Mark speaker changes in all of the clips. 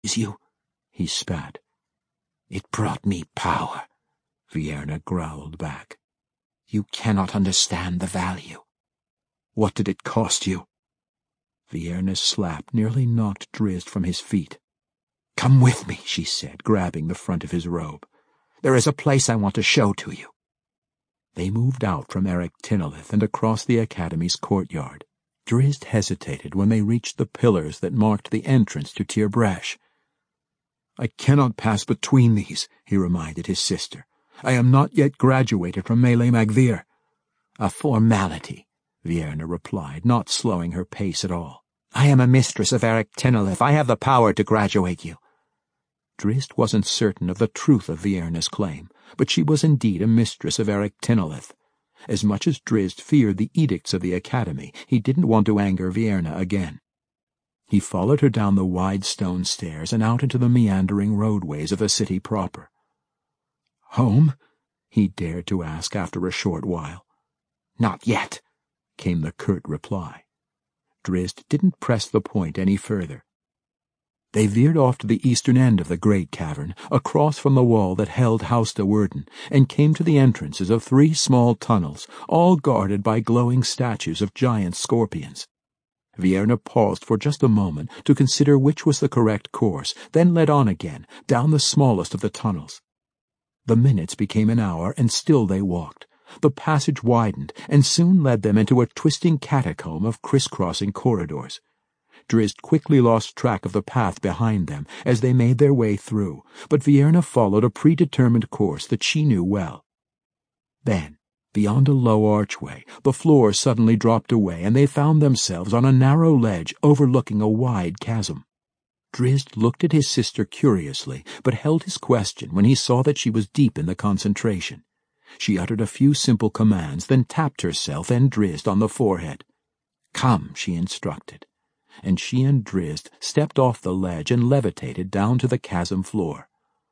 Speaker 1: you?" he spat. "It brought me power," Vierna growled back. "You cannot understand the value." "What did it cost you?" Vierna's slap nearly knocked Drizzt from his feet. "Come with me," she said, grabbing the front of his robe. "There is a place I want to show to you." They moved out from Erich Tynolith and across the Academy's courtyard. Drizzt hesitated when they reached the pillars that marked the entrance to Tir Bresh. "I cannot pass between these," he reminded his sister. "I am not yet graduated from Mele Magvir." "A formality," Vierna replied, not slowing her pace at all. "I am a mistress of Erich Tynolith. I have the power to graduate you." Drizzt wasn't certain of the truth of Vierna's claim, but she was indeed a mistress of Erich Tynolith. As much as Drizzt feared the edicts of the Academy, he didn't want to anger Vierna again. He followed her down the wide stone stairs and out into the meandering roadways of the city proper. "Home?" he dared to ask after a short while. "Not yet," came the curt reply. Drizzt didn't press the point any further. They veered off to the eastern end of the great cavern, across from the wall that held Haus der Werden, and came to the entrances of 3 small tunnels, all guarded by glowing statues of giant scorpions. Vierna paused for just a moment to consider which was the correct course, then led on again, down the smallest of the tunnels. The minutes became an hour, and still they walked. The passage widened, and soon led them into a twisting catacomb of crisscrossing corridors. Drizzt quickly lost track of the path behind them as they made their way through, but Vierna followed a predetermined course that she knew well. Then, beyond a low archway, the floor suddenly dropped away, and they found themselves on a narrow ledge overlooking a wide chasm. Drizzt looked at his sister curiously, but held his question when he saw that she was deep in the concentration. She uttered a few simple commands, then tapped herself and Drizzt on the forehead. "Come," she instructed, and she and Drizzt stepped off the ledge and levitated down to the chasm floor.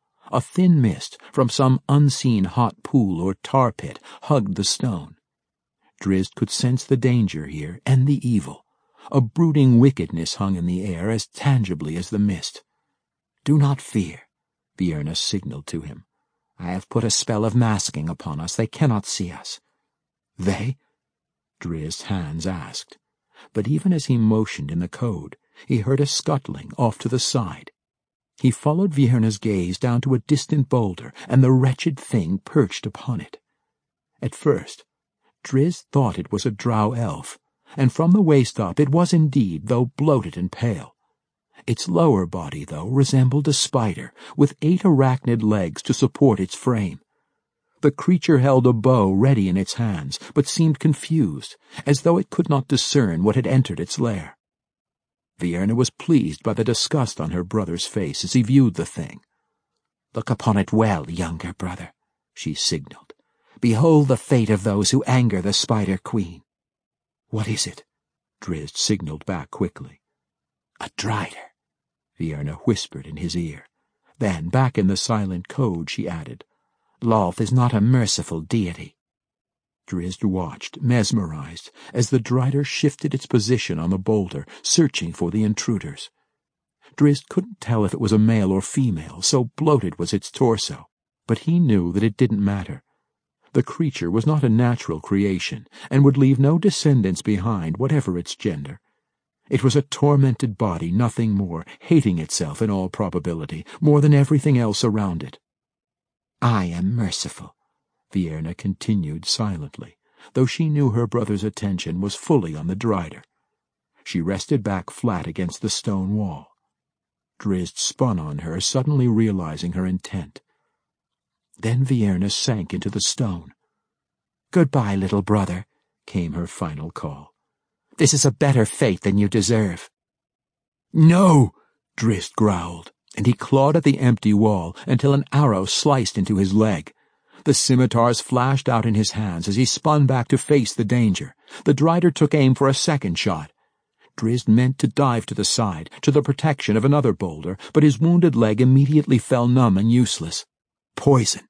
Speaker 1: A thin mist from some unseen hot pool or tar pit hugged the stone. Drizzt could sense the danger here and the evil. A brooding wickedness hung in the air as tangibly as the mist. "Do not fear," Vierna signaled to him. "I have put a spell of masking upon us. They cannot see us." "They?" Drizzt's hands asked. But even as he motioned in the code, he heard a scuttling off to the side. He followed Vierna's gaze down to a distant boulder, and the wretched thing perched upon it. At first, Drizzt thought it was a drow elf, and from the waist up it was indeed, though bloated and pale. Its lower body, though, resembled a spider, with 8 arachnid legs to support its frame. The creature held a bow ready in its hands, but seemed confused, as though it could not discern what had entered its lair. Vierna was pleased by the disgust on her brother's face as he viewed the thing. "Look upon it well, younger brother," she signaled. "Behold the fate of those who anger the Spider Queen." "What is it?" Drizzt signaled back quickly. "A drider," Vierna whispered in his ear. Then, back in the silent code, she added, "Lolth is not a merciful deity." Drizzt watched, mesmerized, as the drider shifted its position on the boulder, searching for the intruders. Drizzt couldn't tell if it was a male or female, so bloated was its torso, but he knew that it didn't matter. The creature was not a natural creation, and would leave no descendants behind, whatever its gender. It was a tormented body, nothing more, hating itself in all probability, more than everything else around it. "I am merciful," Vierna continued silently, though she knew her brother's attention was fully on the drider. She rested back flat against the stone wall. Drizzt spun on her, suddenly realizing her intent. Then Vierna sank into the stone. "Goodbye, little brother," came her final call. "This is a better fate than you deserve." "No!" Drizzt growled, and he clawed at the empty wall until an arrow sliced into his leg. The scimitars flashed out in his hands as he spun back to face the danger. The drider took aim for a second shot. Drizzt meant to dive to the side, to the protection of another boulder, but his wounded leg immediately fell numb and useless. Poison.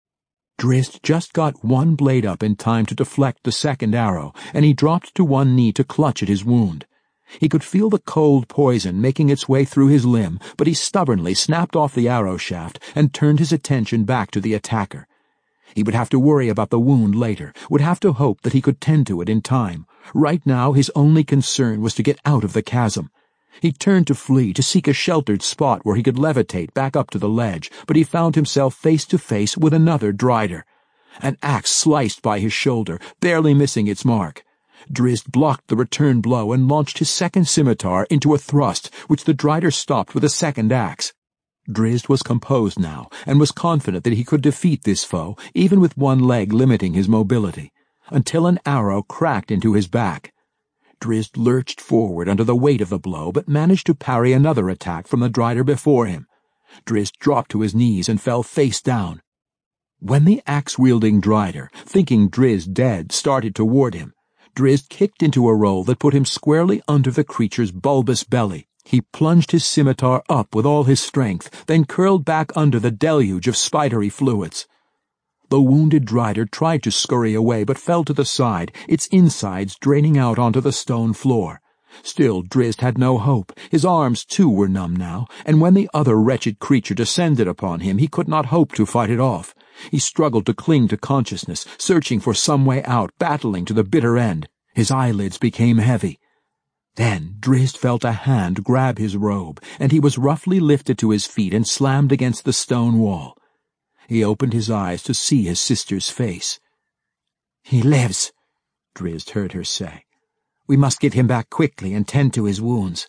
Speaker 1: Drizzt just got one blade up in time to deflect the second arrow, and he dropped to one knee to clutch at his wound. He could feel the cold poison making its way through his limb, but he stubbornly snapped off the arrow shaft and turned his attention back to the attacker. He would have to worry about the wound later, would have to hope that he could tend to it in time. Right now, his only concern was to get out of the chasm. He turned to flee, to seek a sheltered spot where he could levitate back up to the ledge, but he found himself face to face with another Drider. An axe sliced by his shoulder, barely missing its mark. Drizzt blocked the return blow and launched his second scimitar into a thrust, which the Drider stopped with a second axe. Drizzt was composed now, and was confident that he could defeat this foe, even with one leg limiting his mobility, until an arrow cracked into his back. Drizzt lurched forward under the weight of the blow, but managed to parry another attack from the Drider before him. Drizzt dropped to his knees and fell face down. When the axe-wielding Drider, thinking Drizzt dead, started toward him, Drizzt kicked into a roll that put him squarely under the creature's bulbous belly. He plunged his scimitar up with all his strength, then curled back under the deluge of spidery fluids. The wounded Drider tried to scurry away, but fell to the side, its insides draining out onto the stone floor. Still, Drizzt had no hope. His arms, too, were numb now, and when the other wretched creature descended upon him, he could not hope to fight it off. He struggled to cling to consciousness, searching for some way out, battling to the bitter end. His eyelids became heavy. Then Drizzt felt a hand grab his robe, and he was roughly lifted to his feet and slammed against the stone wall. He opened his eyes to see his sister's face. "He lives," Drizzt heard her say. "We must get him back quickly and tend to his wounds."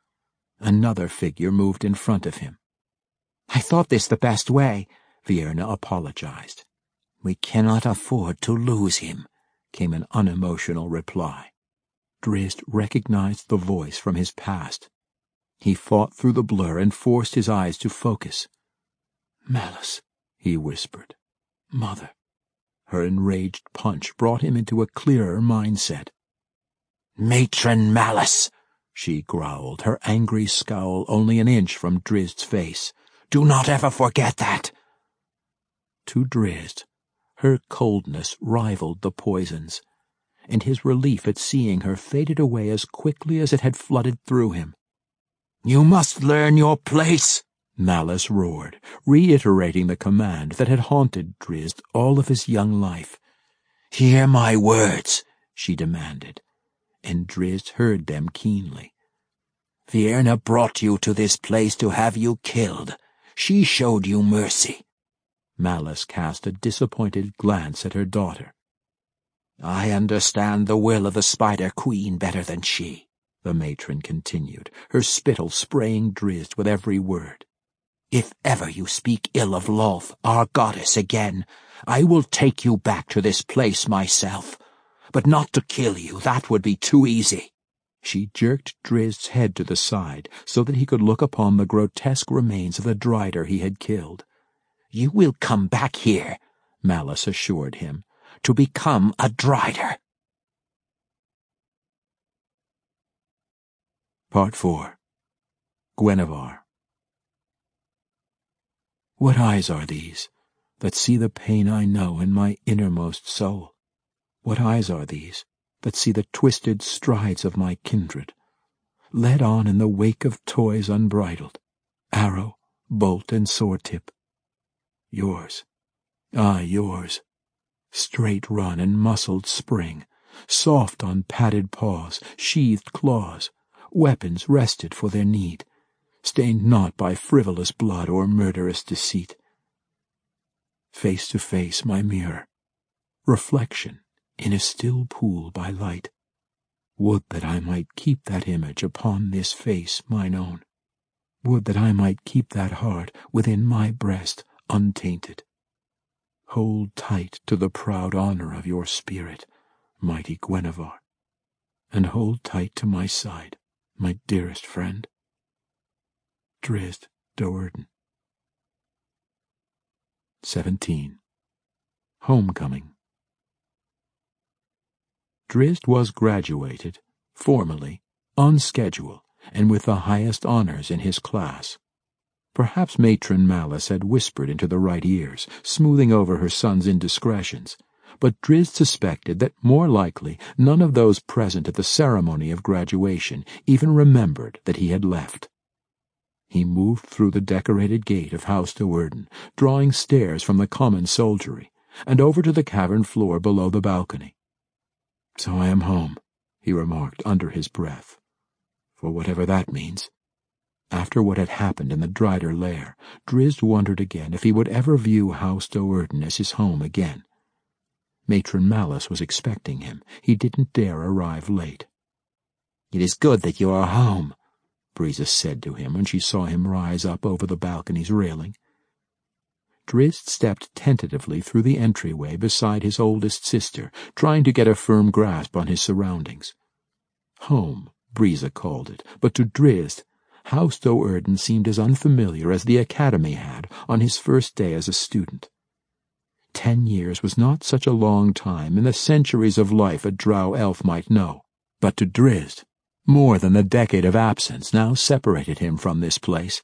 Speaker 1: Another figure moved in front of him. "I thought this the best way," Vierna apologized. "We cannot afford to lose him," came an unemotional reply. Drizzt recognized the voice from his past. He fought through the blur and forced his eyes to focus. "Malice," he whispered. "Mother." Her enraged punch brought him into a clearer mindset. "Matron Malice," she growled, her angry scowl only an inch from Drizzt's face. "Do not ever forget that." To Drizzt, her coldness rivaled the poison's, and his relief at seeing her faded away as quickly as it had flooded through him. "You must learn your place," Malice roared, reiterating the command that had haunted Drizzt all of his young life. "Hear my words," she demanded, and Drizzt heard them keenly. "Vierna brought you to this place to have you killed. She showed you mercy." Malice cast a disappointed glance at her daughter. "I understand the will of the Spider Queen better than she," the matron continued, her spittle spraying Drizzt with every word. "If ever you speak ill of Lolth, our goddess, again, I will take you back to this place myself. But not to kill you, that would be too easy." She jerked Drizzt's head to the side so that he could look upon the grotesque remains of the Drider he had killed. "You will come back here," Malice assured him, "to become a Drider." Part 4. Gwenevere. What eyes are these, that see the pain I know in my innermost soul? What eyes are these, that see the twisted strides of my kindred, led on in the wake of toys unbridled, arrow, bolt, and sword-tip? Yours, yours, straight run and muscled spring, soft on padded paws, sheathed claws, weapons rested for their need, stained not by frivolous blood or murderous deceit. Face to face my mirror, reflection in a still pool by light. Would that I might keep that image upon this face mine own. Would that I might keep that heart within my breast untainted. Hold tight to the proud honor of your spirit, mighty Gwenevere, and hold tight to my side, my dearest friend. Drizzt Do'Urden. 17. Homecoming. Drizzt was graduated, formally, on schedule, and with the highest honors in his class. Perhaps Matron Malice had whispered into the right ears, smoothing over her son's indiscretions, but Drizzt suspected that more likely none of those present at the ceremony of graduation even remembered that he had left. He moved through the decorated gate of House Do'Urden, drawing stairs from the common soldiery, and over to the cavern floor below the balcony. "So I am home," he remarked under his breath, "for whatever that means." After what had happened in the Dryder lair, Drizzt wondered again if he would ever view House Do'Urden as his home again. Matron Malice was expecting him. He didn't dare arrive late. "It is good that you are home," Breeza said to him when she saw him rise up over the balcony's railing. Drizzt stepped tentatively through the entryway beside his oldest sister, trying to get a firm grasp on his surroundings. Home, Breeza called it, but to Drizzt, House Do'Urden seemed as unfamiliar as the academy had on his first day as a student. 10 years was not such a long time in the centuries of life a drow elf might know, but to Drizzt, more than the decade of absence now separated him from this place.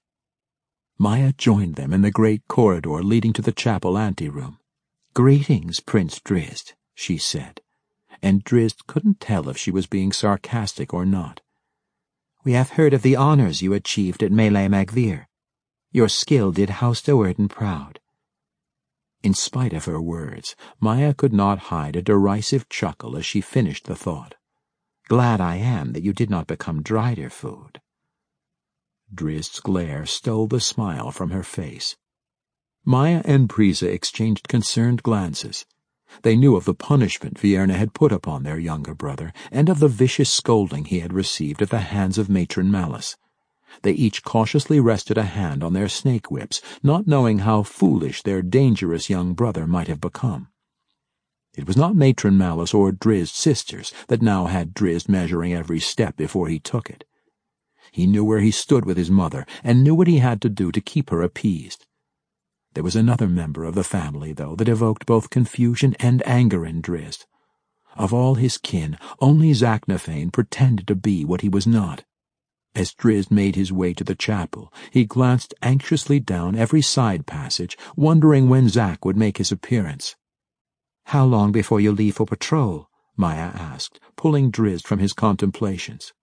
Speaker 1: Maya joined them in the great corridor leading to the chapel anteroom. "Greetings, Prince Drizzt," she said, and Drizzt couldn't tell if she was being sarcastic or not. "We have heard of the honors you achieved at Melee Magvir. Your skill did House Do'Urden proud." In spite of her words, Maya could not hide a derisive chuckle as she finished the thought. "Glad I am that you did not become Dryder food." Drizzt's glare stole the smile from her face. Maya and Breeza exchanged concerned glances. They knew of the punishment Vierna had put upon their younger brother, and of the vicious scolding he had received at the hands of Matron Malice. They each cautiously rested a hand on their snake whips, not knowing how foolish their dangerous young brother might have become. It was not Matron Malice or Drizzt's sisters that now had Drizzt measuring every step before he took it. He knew where he stood with his mother, and knew what he had to do to keep her appeased. There was another member of the family, though, that evoked both confusion and anger in Drizzt. Of all his kin, only Zaknafein pretended to be what he was not. As Drizzt made his way to the chapel, he glanced anxiously down every side passage, wondering when Zak would make his appearance. "How long before you leave for patrol?" Maya asked, pulling Drizzt from his contemplations.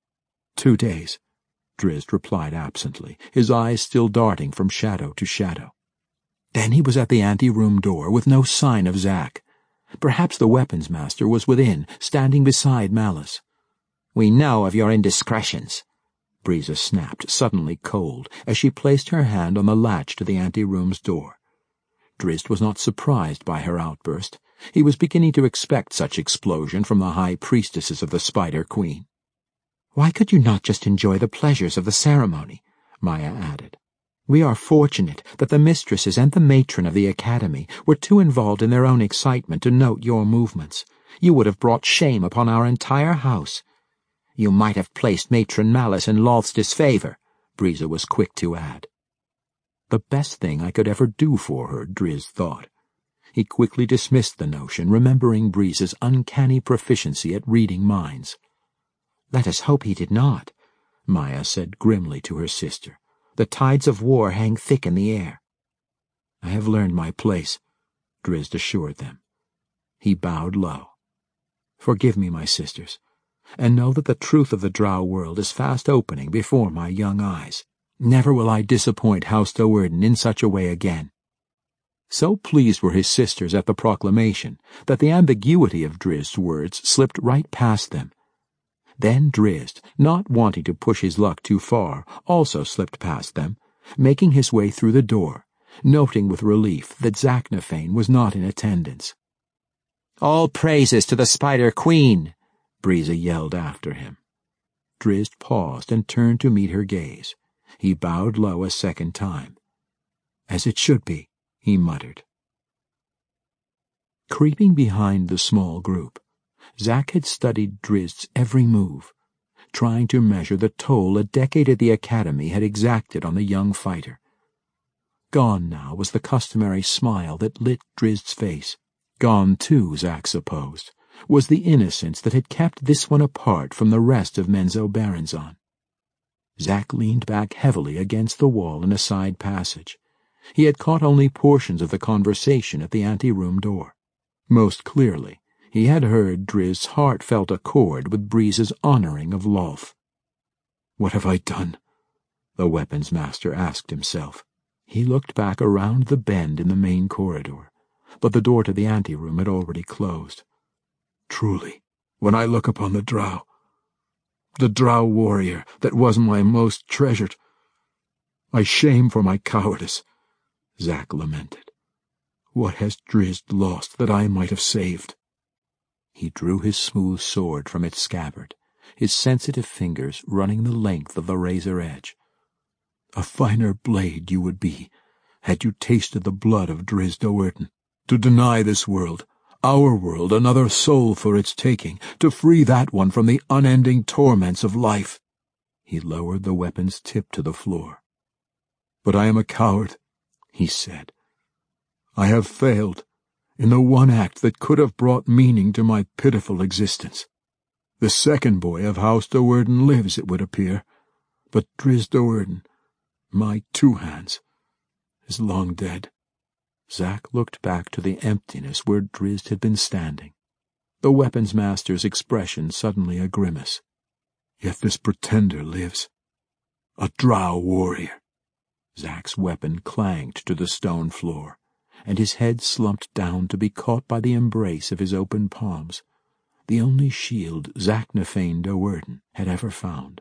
Speaker 1: 2 days, Drizzt replied absently, his eyes still darting from shadow to shadow. Then he was at the anteroom door with no sign of Zak. Perhaps the weapons master was within, standing beside Malice. "We know of your indiscretions," Breeza snapped, suddenly cold, as she placed her hand on the latch to the anteroom's door. Drizzt was not surprised by her outburst. He was beginning to expect such explosion from the high priestesses of the Spider Queen. "Why could you not just enjoy the pleasures of the ceremony?" Maya added. "We are fortunate that the mistresses and the matron of the academy were too involved in their own excitement to note your movements. You would have brought shame upon our entire house." "You might have placed Matron Malice in Lolth's disfavor," Breeza was quick to add. The best thing I could ever do for her, Drizzt thought. He quickly dismissed the notion, remembering Breeza's uncanny proficiency at reading minds. "Let us hope he did not," Maya said grimly to her sister. "The tides of war hang thick in the air." "I have learned my place," Drizzt assured them. He bowed low. "Forgive me, my sisters, and know that the truth of the drow world is fast opening before my young eyes. Never will I disappoint House Do'Urden in such a way again." So pleased were his sisters at the proclamation that the ambiguity of Drizzt's words slipped right past them. Then Drizzt, not wanting to push his luck too far, also slipped past them, making his way through the door, noting with relief that Zaknafein was not in attendance. "All praises to the Spider Queen!" Breeza yelled after him. Drizzt paused and turned to meet her gaze. He bowed low a second time. "As it should be," he muttered. Creeping behind the small group, Zak had studied Drizzt's every move, trying to measure the toll a decade at the academy had exacted on the young fighter. Gone now was the customary smile that lit Drizzt's face. Gone, too, Zak supposed, was the innocence that had kept this one apart from the rest of Menzoberranzan. Zak leaned back heavily against the wall in a side passage. He had caught only portions of the conversation at the anteroom door. Most clearly, he had heard Drizd's heartfelt accord with Breeze's honoring of Lolth. "What have I done?" the weapons master asked himself. He looked back around the bend in the main corridor, but the door to the anteroom had already closed. "Truly, when I look upon the drow warrior that was my most treasured, I shame for my cowardice," Zack lamented. "What has Drizzt lost that I might have saved?" He drew his smooth sword from its scabbard, his sensitive fingers running the length of the razor edge. "A finer blade you would be, had you tasted the blood of Drizzt Do'Urden. To deny this world, our world, another soul for its taking, to free that one from the unending torments of life." He lowered the weapon's tip to the floor. "But I am a coward," he said. "I have failed in the one act that could have brought meaning to my pitiful existence. The second boy of House Do'Urden lives, it would appear, but Drizzt Do'Urden, my two hands, is long dead." Zack looked back to the emptiness where Drizzt had been standing, the weapons master's expression suddenly a grimace. "Yet this pretender lives. A drow warrior." Zack's weapon clanged to the stone floor, and his head slumped down to be caught by the embrace of his open palms, the only shield Zaknafein Do'Urden had ever found.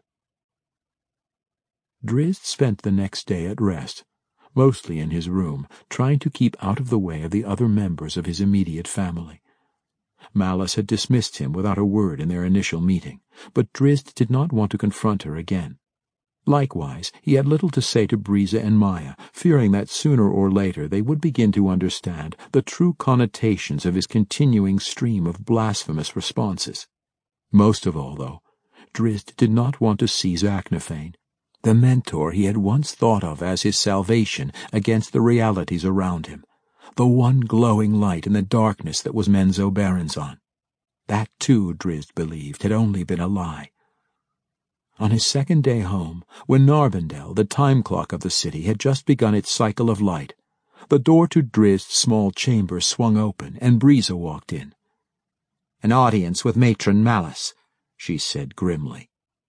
Speaker 1: Drizzt spent the next day at rest, mostly in his room, trying to keep out of the way of the other members of his immediate family. Malice had dismissed him without a word in their initial meeting, but Drizzt did not want to confront her again. Likewise, he had little to say to Breeza and Maya, fearing that sooner or later they would begin to understand the true connotations of his continuing stream of blasphemous responses. Most of all, though, Drizzt did not want to see Zaknafein, the mentor he had once thought of as his salvation against the realities around him, the one glowing light in the darkness that was Menzoberranzan. That, too, Drizzt believed, had only been a lie. On his second day home, when Narbondel, the time clock of the city, had just begun its cycle of light, the door to Drizd's small chamber swung open, and Breeza walked in. "An audience with Matron Malice," she said grimly.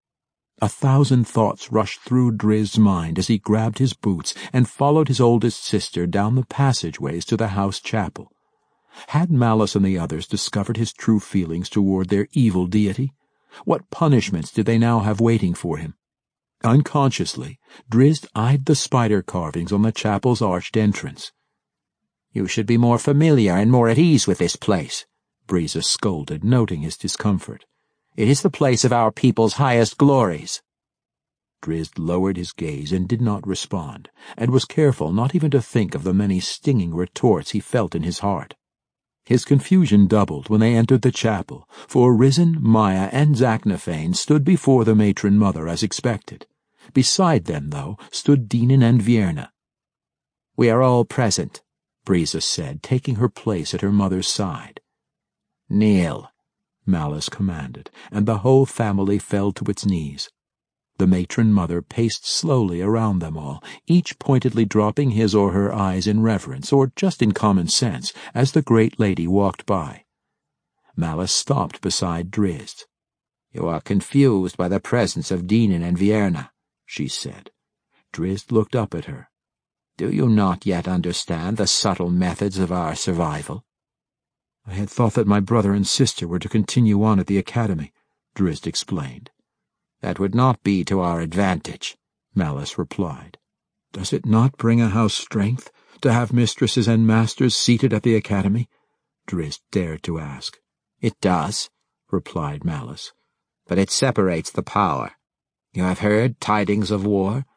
Speaker 1: 1,000 thoughts rushed through Drizd's mind as he grabbed his boots and followed his oldest sister down the passageways to the house chapel. Had Malice and the others discovered his true feelings toward their evil deity? What punishments did they now have waiting for him? Unconsciously, Drizzt eyed the spider carvings on the chapel's arched entrance. "You should be more familiar and more at ease with this place," Breeza scolded, noting his discomfort. "It is the place of our people's highest glories." Drizzt lowered his gaze and did not respond, and was careful not even to think of the many stinging retorts he felt in his heart. His confusion doubled when they entered the chapel, for Risen, Maya, and Zaknafein stood before the matron mother as expected. Beside them, though, stood Dinan and Vierna. "We are all present," Breeza said, taking her place at her mother's side. "Kneel," Malice commanded, and the whole family fell to its knees. The matron mother paced slowly around them all, each pointedly dropping his or her eyes in reverence, or just in common sense, as the great lady walked by. Malice stopped beside Drizzt. "You are confused by the presence of Dinan and Vierna," she said. Drizzt looked up at her. "Do you not yet understand the subtle methods of our survival?" "I had thought that my brother and sister were to continue on at the academy," Drizzt explained. "That would not be to our advantage," Malice replied. "Does it not bring a house strength to have mistresses and masters seated at the academy?" Drizzt dared to ask. "It does," replied Malice, "but it separates the power. You have heard tidings of war?"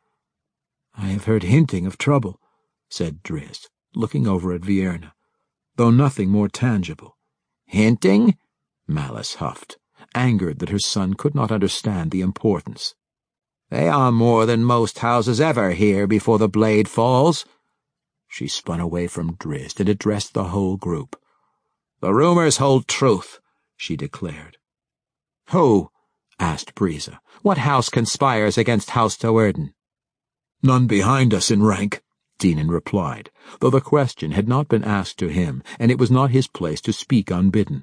Speaker 1: "I have heard hinting of trouble," said Drizzt, looking over at Vierna, "though nothing more tangible." "Hinting?" Malice huffed, angered that her son could not understand the importance. "They are more than most houses ever hear before the blade falls." She spun away from Drizzt and addressed the whole group. "The rumors hold truth," she declared. "Who?" asked Breeza. "What house conspires against House Do'Urden?" "None behind us in rank," Dinan replied, though the question had not been asked to him, and it was not his place to speak unbidden.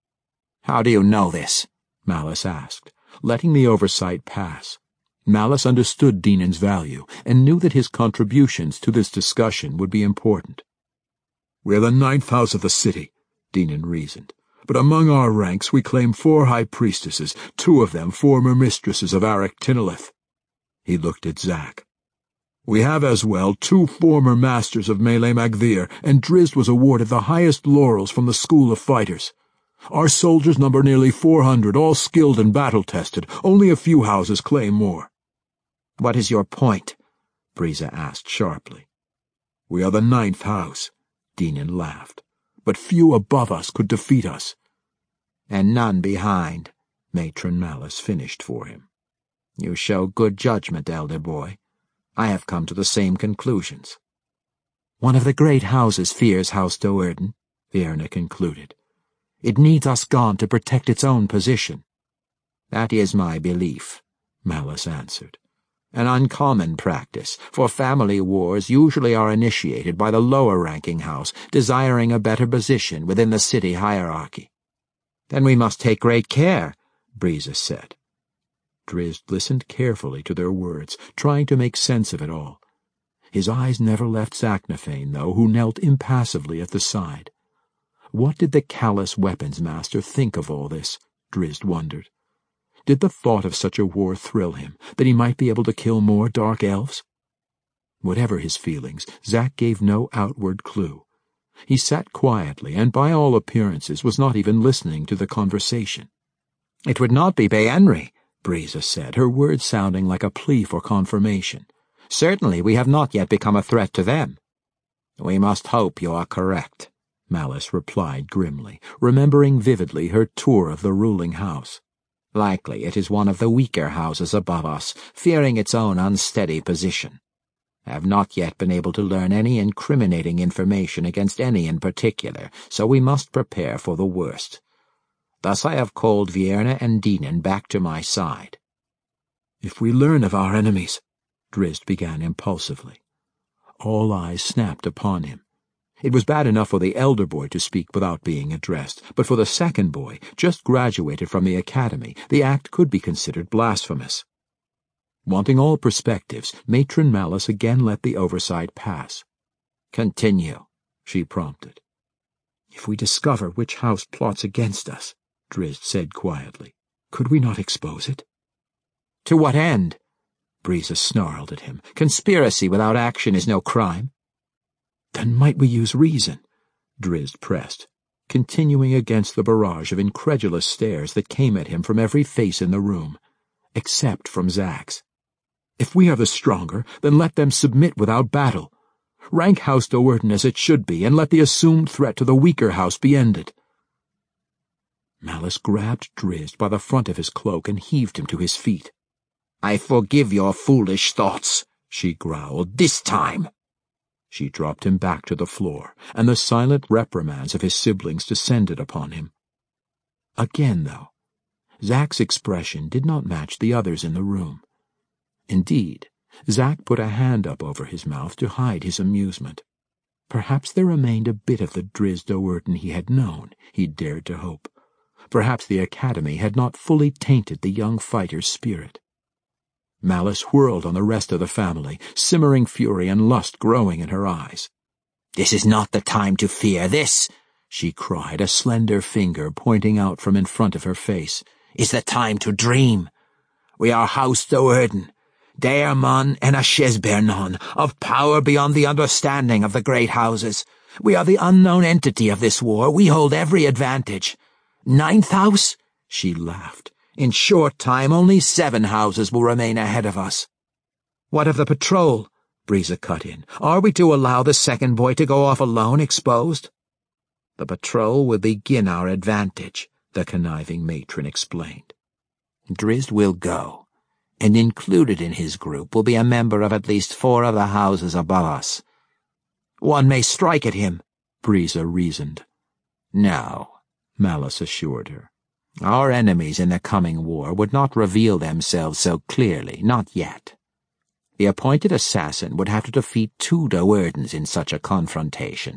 Speaker 1: "How do you know this?" Malice asked, letting the oversight pass. Malice understood Dinan's value, and knew that his contributions to this discussion would be important. "We're the 9th house of the city," Dinan reasoned, "but among our ranks we claim 4 high priestesses, 2 of them former mistresses of Arach Tinolith." He looked at Zack. "We have as well 2 former masters of Melee Magvir, and Drizzt was awarded the highest laurels from the School of Fighters. Our soldiers number nearly 400, all skilled and battle-tested. Only a few houses claim more." "What is your point?" Briza asked sharply. "We are the 9th house," Dinan laughed, "but few above us could defeat us." "And none behind," Matron Malice finished for him. "You show good judgment, elder boy. I have come to the same conclusions." "One of the great houses fears House Do'Urden," Fierna concluded. "It needs us gone to protect its own position." "That is my belief," Malice answered. "An uncommon practice, for family wars usually are initiated by the lower-ranking house desiring a better position within the city hierarchy." "Then we must take great care," Briza said. Drizzt listened carefully to their words, trying to make sense of it all. His eyes never left Zaknafein, though, who knelt impassively at the side. What did the callous weapons master think of all this? Drizzt wondered. Did the thought of such a war thrill him, that he might be able to kill more dark elves? Whatever his feelings, Zack gave no outward clue. He sat quietly, and by all appearances was not even listening to the conversation. "It would not be Baenri," Briza said, her words sounding like a plea for confirmation. "Certainly we have not yet become a threat to them." "We must hope you are correct," Malice replied grimly, remembering vividly her tour of the ruling house. "Likely it is one of the weaker houses above us, fearing its own unsteady position. I have not yet been able to learn any incriminating information against any in particular, so we must prepare for the worst. Thus I have called Vierna and Dinan back to my side." "If we learn of our enemies," Drizzt began impulsively. All eyes snapped upon him. It was bad enough for the elder boy to speak without being addressed, but for the second boy, just graduated from the academy, the act could be considered blasphemous. Wanting all perspectives, Matron Malice again let the oversight pass. "Continue," she prompted. "If we discover which house plots against us," Drizzt said quietly, "could we not expose it?" "To what end?" Briza snarled at him. "Conspiracy without action is no crime." "Then might we use reason?" Drizzt pressed, continuing against the barrage of incredulous stares that came at him from every face in the room, except from Zack's. "If we are the stronger, then let them submit without battle. Rank House Do'Urden as it should be, and let the assumed threat to the weaker house be ended." Malice grabbed Drizzt by the front of his cloak and heaved him to his feet. "I forgive your foolish thoughts," she growled, "this time." She dropped him back to the floor, and the silent reprimands of his siblings descended upon him. Again, though, Zack's expression did not match the others in the room. Indeed, Zack put a hand up over his mouth to hide his amusement. Perhaps there remained a bit of the Drizzt Do'Urden he had known, he dared to hope. Perhaps the academy had not fully tainted the young fighter's spirit. Malice whirled on the rest of the family, simmering fury and lust growing in her eyes. "This is not the time to fear. This," she cried, a slender finger pointing out from in front of her face, "is the time to dream. We are House Do'Urden, Daer Mon and Ashesbernon, of power beyond the understanding of the great houses. We are the unknown entity of this war. We hold every advantage. 9th house?" She laughed. "In short time, only 7 houses will remain ahead of us." "What of the patrol?" Briza cut in. "Are we to allow the second boy to go off alone, exposed?" "The patrol will begin our advantage," the conniving matron explained. "Drizzt will go, and included in his group will be a member of at least 4 of the houses above us." "One may strike at him," Briza reasoned. "No," Malice assured her. "Our enemies in the coming war would not reveal themselves so clearly, not yet. The appointed assassin would have to defeat 2 Do'Urdens in such a confrontation.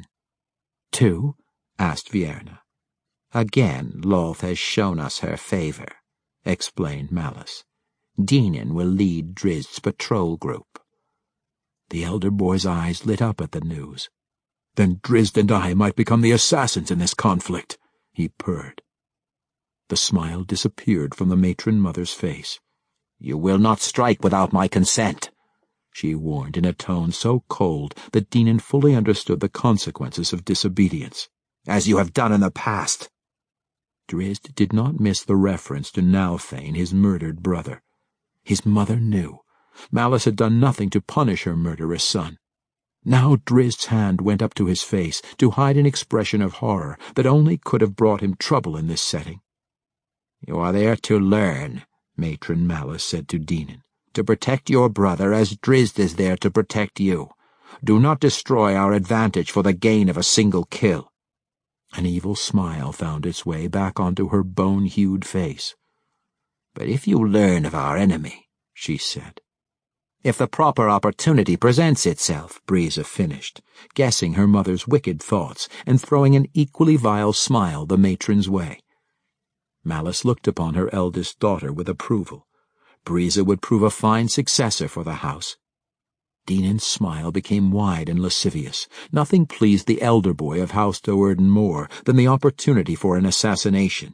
Speaker 1: 2? Asked Vierna. Again, Lolth has shown us her favor, explained Malice. Dinan will lead Drizd's patrol group. The elder boy's eyes lit up at the news. Then Drizzt and I might become the assassins in this conflict, he purred. The smile disappeared from the matron mother's face. You will not strike without my consent, she warned in a tone so cold that Dinan fully understood the consequences of disobedience. As you have done in the past. Drizzt did not miss the reference to Nalfane, his murdered brother. His mother knew. Malice had done nothing to punish her murderous son. Now Drizd's hand went up to his face to hide an expression of horror that only could have brought him trouble in this setting. You are there to learn, Matron Malice said to Dinan, to protect your brother as Drizzt is there to protect you. Do not destroy our advantage for the gain of a single kill. An evil smile found its way back onto her bone-hued face. But if you learn of our enemy, she said. If the proper opportunity presents itself, Briza finished, guessing her mother's wicked thoughts and throwing an equally vile smile the matron's way. Malice looked upon her eldest daughter with approval. Briza would prove a fine successor for the house. Dinan's smile became wide and lascivious. Nothing pleased the elder boy of House Do'Urden more than the opportunity for an assassination.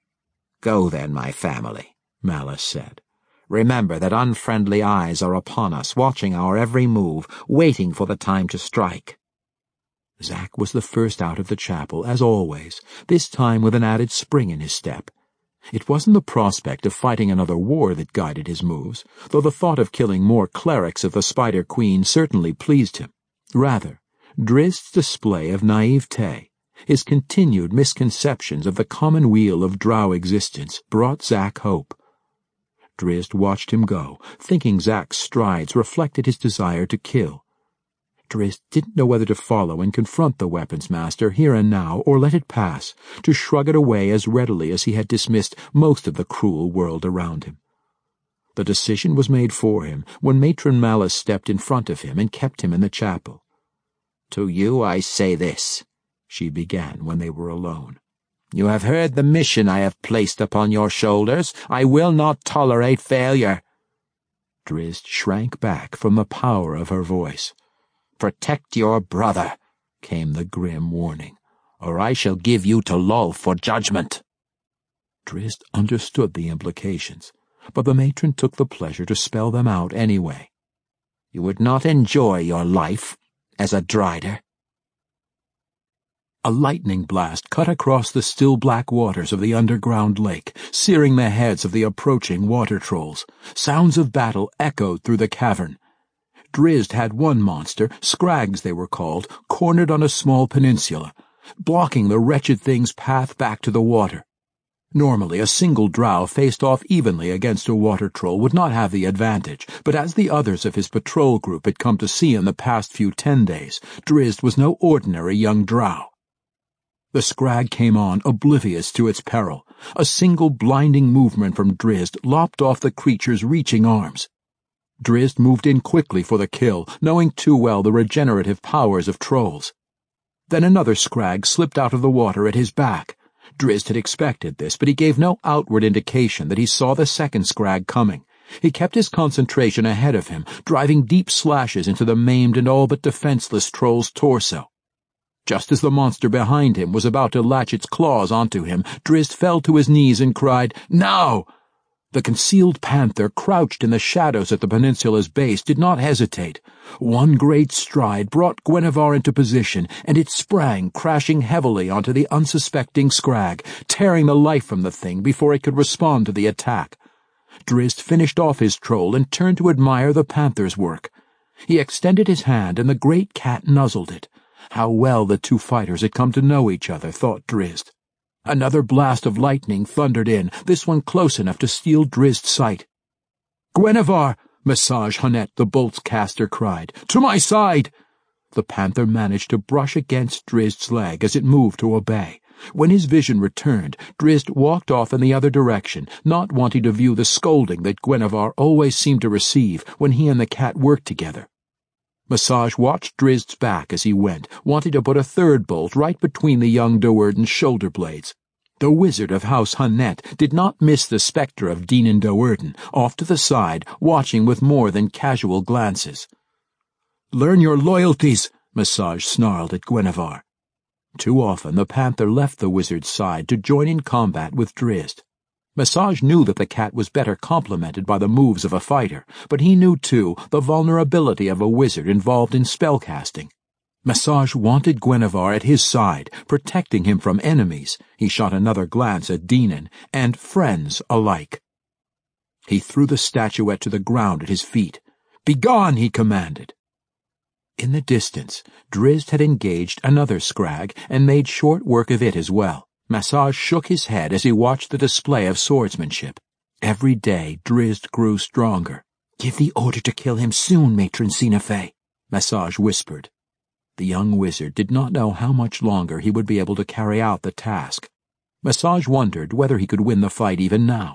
Speaker 1: Go then, my family, Malice said. Remember that unfriendly eyes are upon us, watching our every move, waiting for the time to strike. Zack was the first out of the chapel, as always, this time with an added spring in his step. It wasn't the prospect of fighting another war that guided his moves, though the thought of killing more clerics of the Spider Queen certainly pleased him. Rather, Drizd's display of naivete, his continued misconceptions of the common wheel of drow existence, brought Zack hope. Drizzt watched him go, thinking Zack's strides reflected his desire to kill. Drizzt didn't know whether to follow and confront the weapons master here and now or let it pass, to shrug it away as readily as he had dismissed most of the cruel world around him. The decision was made for him when Matron Malice stepped in front of him and kept him in the chapel. To you I say this, she began when they were alone. You have heard the mission I have placed upon your shoulders. I will not tolerate failure. Drizzt shrank back from the power of her voice. Protect your brother, came the grim warning, or I shall give you to Lolth for judgment. Drizzt understood the implications, but the matron took the pleasure to spell them out anyway. You would not enjoy your life as a Drider. A lightning blast cut across the still black waters of the underground lake, searing the heads of the approaching water trolls. Sounds of battle echoed through the cavern. Drizzt had one monster, scrags they were called, cornered on a small peninsula, blocking the wretched thing's path back to the water. Normally, a single drow faced off evenly against a water troll would not have the advantage, but as the others of his patrol group had come to see in the past few 10 days, Drizzt was no ordinary young drow. The scrag came on, oblivious to its peril. A single blinding movement from Drizzt lopped off the creature's reaching arms. Drizzt moved in quickly for the kill, knowing too well the regenerative powers of trolls. Then another scrag slipped out of the water at his back. Drizzt had expected this, but he gave no outward indication that he saw the second scrag coming. He kept his concentration ahead of him, driving deep slashes into the maimed and all but defenseless troll's torso. Just as the monster behind him was about to latch its claws onto him, Drizzt fell to his knees and cried, "Now!" The concealed panther, crouched in the shadows at the peninsula's base, did not hesitate. One great stride brought Gwenevere into position, and it sprang, crashing heavily onto the unsuspecting scrag, tearing the life from the thing before it could respond to the attack. Drizzt finished off his troll and turned to admire the panther's work. He extended his hand, and the great cat nuzzled it. How well the two fighters had come to know each other, thought Drizzt. Another blast of lightning thundered in, this one close enough to steal Drizd's sight. "Gwenevere!" Massage Hunnet, the bolt's caster, cried. "To my side!" The panther managed to brush against Drizd's leg as it moved to obey. When his vision returned, Drizzt walked off in the other direction, not wanting to view the scolding that Gwenevere always seemed to receive when he and the cat worked together. Massage watched Drizzt's back as he went, wanting to put a third bolt right between the young Do'Urden's shoulder blades. The wizard of House Hunnet did not miss the spectre of Dinan Do'Urden, off to the side, watching with more than casual glances. "Learn your loyalties," Massage snarled at Gwenevere. Too often the panther left the wizard's side to join in combat with Drizzt. Massage knew that the cat was better complemented by the moves of a fighter, but he knew, too, the vulnerability of a wizard involved in spellcasting. Massage wanted Gwenevere at his side, protecting him from enemies. He shot another glance at Dinan, and friends alike. He threw the statuette to the ground at his feet. "Begone!" he commanded. In the distance, Drizzt had engaged another scrag and made short work of it as well. Massage shook his head as he watched the display of swordsmanship. Every day Drizzt grew stronger. "Give the order to kill him soon, Matron Sinafe," Massage whispered. The young wizard did not know how much longer he would be able to carry out the task. Massage wondered whether he could win the fight even now.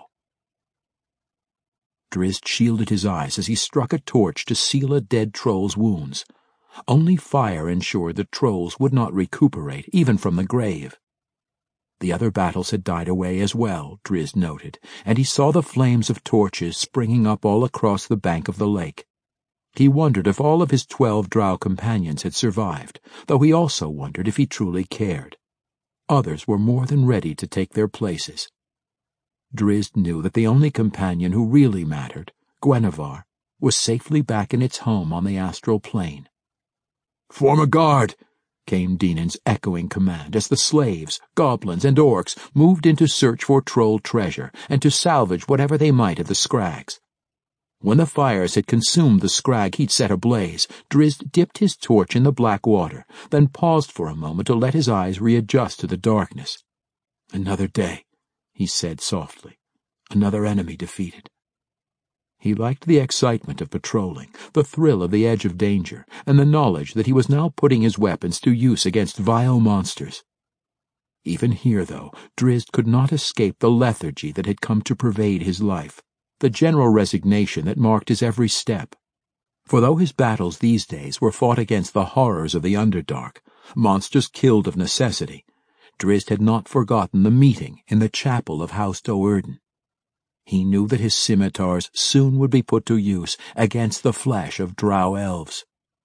Speaker 1: Drizzt shielded his eyes as he struck a torch to seal a dead troll's wounds. Only fire ensured the trolls would not recuperate, even from the grave. The other battles had died away as well, Drizzt noted, and he saw the flames of torches springing up all across the bank of the lake. He wondered if all of his 12 drow companions had survived, though he also wondered if he truly cared. Others were more than ready to take their places. Drizzt knew that the only companion who really mattered, Gwenevere, was safely back in its home on the astral plane. "Form a guard!" came Dinan's echoing command as the slaves, goblins, and orcs moved in to search for troll treasure and to salvage whatever they might of the scrags. When the fires had consumed the scrag he'd set ablaze, Drizzt dipped his torch in the black water, then paused for a moment to let his eyes readjust to the darkness. "Another day," he said softly. "Another enemy defeated." He liked the excitement of patrolling, the thrill of the edge of danger, and the knowledge that he was now putting his weapons to use against vile monsters. Even here, though, Drizzt could not escape the lethargy that had come to pervade his life, the general resignation that marked his every step. For though his battles these days were fought against the horrors of the Underdark, monsters killed of necessity, Drizzt had not forgotten the meeting in the chapel of House Do'Urden. He knew that his scimitars soon would be put to use against the flesh of drow elves.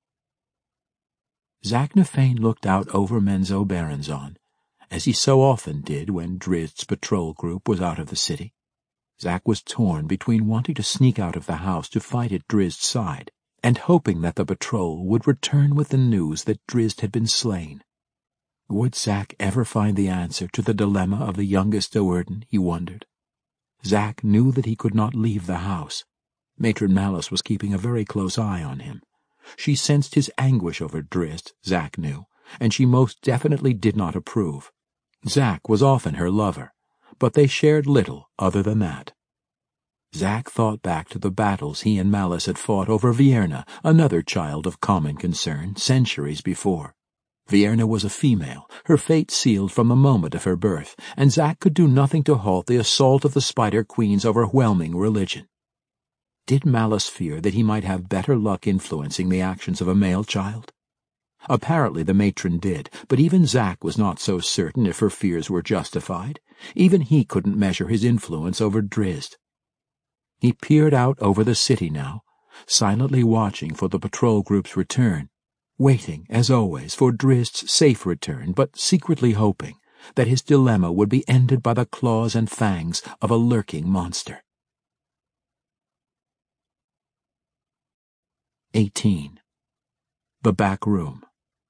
Speaker 1: Zaknafein looked out over Menzoberranzan, as he so often did when Drizzt's patrol group was out of the city. Zack was torn between wanting to sneak out of the house to fight at Drizzt's side and hoping that the patrol would return with the news that Drizzt had been slain. Would Zack ever find the answer to the dilemma of the youngest Do'Urden, he wondered. Zack knew that he could not leave the house. Matron Malice was keeping a very close eye on him. She sensed his anguish over Drizzt, Zack knew, and she most definitely did not approve. Zack was often her lover, but they shared little other than that. Zack thought back to the battles he and Malice had fought over Vierna, another child of common concern, centuries before. Vierna was a female, her fate sealed from the moment of her birth, and Zack could do nothing to halt the assault of the Spider Queen's overwhelming religion. Did Malice fear that he might have better luck influencing the actions of a male child? Apparently the matron did, but even Zack was not so certain if her fears were justified. Even he couldn't measure his influence over Drizzt. He peered out over the city now, silently watching for the patrol group's return, waiting, as always, for Drizzt's safe return, but secretly hoping that his dilemma would be ended by the claws and fangs of a lurking monster. 18. The Back Room.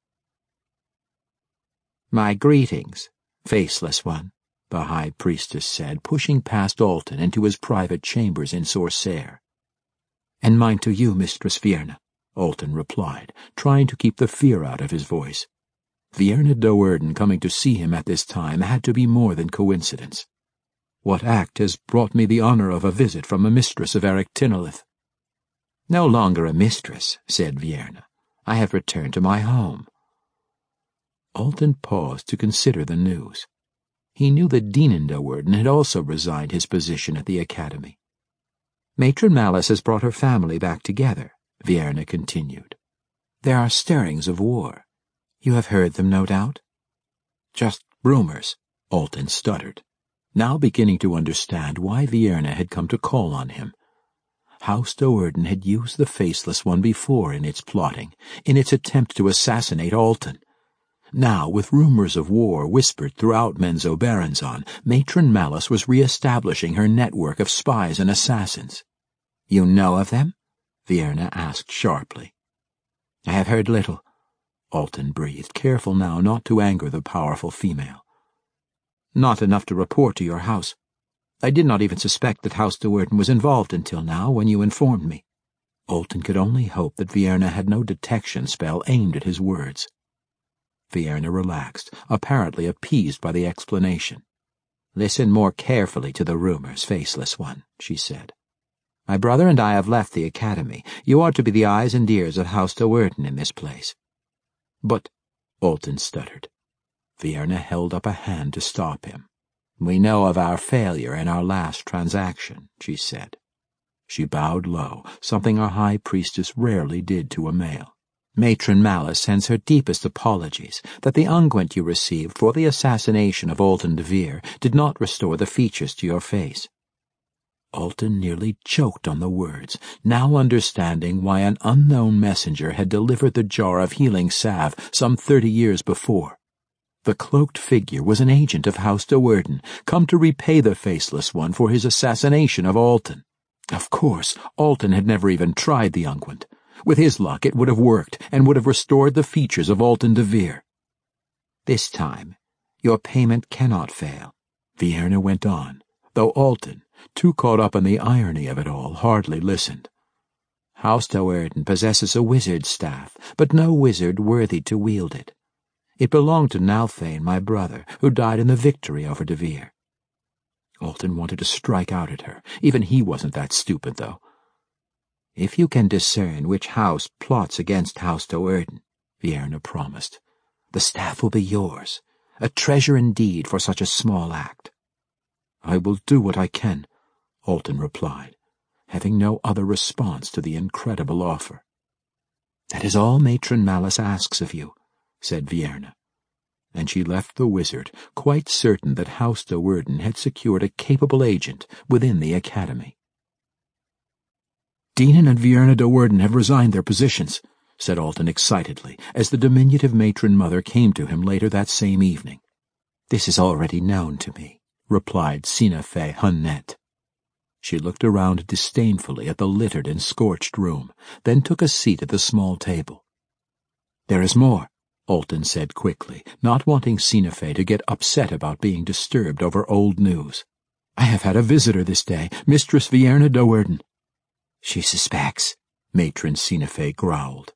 Speaker 1: "My greetings, faceless one," the High Priestess said, pushing past Alton into his private chambers in Sorcere. "And mine to you, Mistress Vierna," Alton replied, trying to keep the fear out of his voice. Vierna Do'Urden coming to see him at this time had to be more than coincidence. "What act has brought me the honor of a visit from a mistress of Eric Tynolith?" "No longer a mistress," said Vierna. "I have returned to my home." Alton paused to consider the news. He knew that Dinan Do'Urden had also resigned his position at the academy. Matron Malice has brought her family back together, Vierna continued. There are stirrings of war. You have heard them, no doubt? Just rumors, Alton stuttered, now beginning to understand why Vierna had come to call on him. House Do'Urden had used the Faceless One before in its plotting, in its attempt to assassinate Alton. Now, with rumors of war whispered throughout Menzoberranzan, Matron Malice was re-establishing her network of spies and assassins. You know of them? Vierna asked sharply. I have heard little, Alton breathed, careful now not to anger the powerful female. Not enough to report to your house. I did not even suspect that House Do'Urden was involved until now, when you informed me. Alton could only hope that Vierna had no detection spell aimed at his words. Vierna relaxed, apparently appeased by the explanation. Listen more carefully to the rumors, Faceless One, she said. My brother and I have left the academy. You are to be the eyes and ears of House Do'Urden in this place. But, Alton stuttered. Vierna held up a hand to stop him. We know of our failure in our last transaction, she said. She bowed low, something our high priestess rarely did to a male. Matron Malice sends her deepest apologies that the unguent you received for the assassination of Alton de Vere did not restore the features to your face. Alton nearly choked on the words, now understanding why an unknown messenger had delivered the jar of healing salve some 30 years before. The cloaked figure was an agent of House Do'Urden, come to repay the Faceless One for his assassination of Alton. Of course, Alton had never even tried the unguent. With his luck, it would have worked and would have restored the features of Alton de Vere. This time, your payment cannot fail, Vierna went on, though Alton, too caught up in the irony of it all, hardly listened. House Do'Urden possesses a wizard's staff, but no wizard worthy to wield it. It belonged to Nalfane, my brother, who died in the victory over de Vere. Alton wanted to strike out at her. Even he wasn't that stupid, though. If you can discern which house plots against House Do'Urden, Vierna promised, the staff will be yours, a treasure indeed for such a small act. I will do what I can, Alton replied, having no other response to the incredible offer. That is all Matron Malice asks of you, said Vierna, and she left the wizard, quite certain that House Do'Urden had secured a capable agent within the academy. Dinan and Vierna Do'Urden have resigned their positions, said Alton excitedly, as the diminutive matron mother came to him later that same evening. This is already known to me, replied Sina Fe Hunnet. She looked around disdainfully at the littered and scorched room, then took a seat at the small table. There is more, Alton said quickly, not wanting Sina Fe to get upset about being disturbed over old news. I have had a visitor this day, Mistress Vierna Do'Urden. She suspects, Matron Sina Fe growled.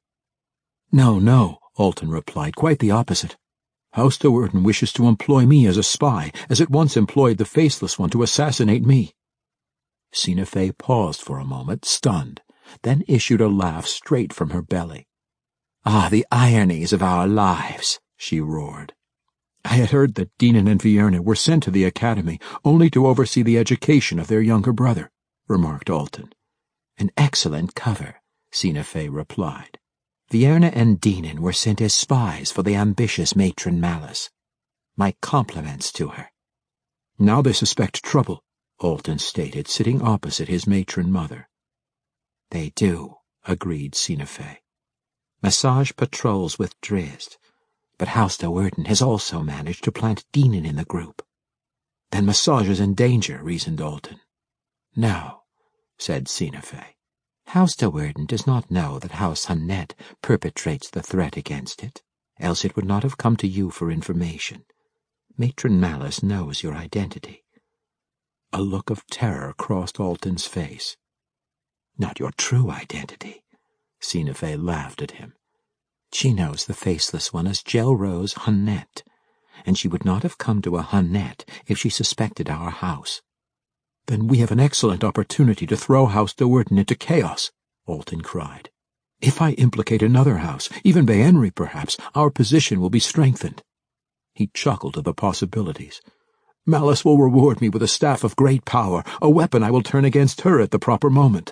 Speaker 1: No, Alton replied, quite the opposite. House Do'Urden wishes to employ me as a spy, as it once employed the Faceless One to assassinate me. Sina Fe paused for a moment, stunned, then issued a laugh straight from her belly. Ah, the ironies of our lives, she roared. I had heard that Dinan and Vierna were sent to the academy only to oversee the education of their younger brother, remarked Alton. An excellent cover, Sina Fe replied. Vierna and Dinan were sent as spies for the ambitious Matron Malice. My compliments to her. Now they suspect trouble, Alton stated, sitting opposite his matron mother. They do, agreed Sina Fe. Massage patrols with Drizzt, but House Do'Urden has also managed to plant Dinan in the group. Then Massage is in danger, reasoned Alton. No, said Sina Fe. House Do'Urden does not know that House Hunnet perpetrates the threat against it, else it would not have come to you for information. Matron Malice knows your identity. A look of terror crossed Alton's face. Not your true identity, Sina Fe laughed at him. She knows the Faceless One as Gelrose Hunnet, and she would not have come to a Hunnet if she suspected our house. Then we have an excellent opportunity to throw House Do'Urden into chaos, Alton cried. If I implicate another house, even Behenry perhaps, our position will be strengthened. He chuckled at the possibilities. Malice will reward me with a staff of great power, a weapon I will turn against her at the proper moment.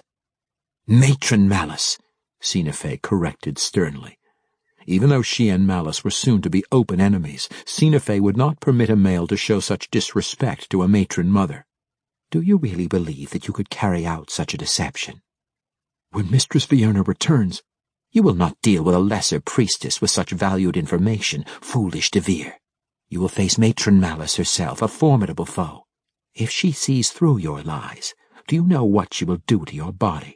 Speaker 1: Matron Malice, Sina Fey corrected sternly. Even though she and Malice were soon to be open enemies, Sina Fey would not permit a male to show such disrespect to a matron mother. Do you really believe that you could carry out such a deception? When Mistress Vienna returns, you will not deal with a lesser priestess with such valued information, foolish De Vere. You will face Matron Malice herself, a formidable foe. If she sees through your lies, do you know what she will do to your body?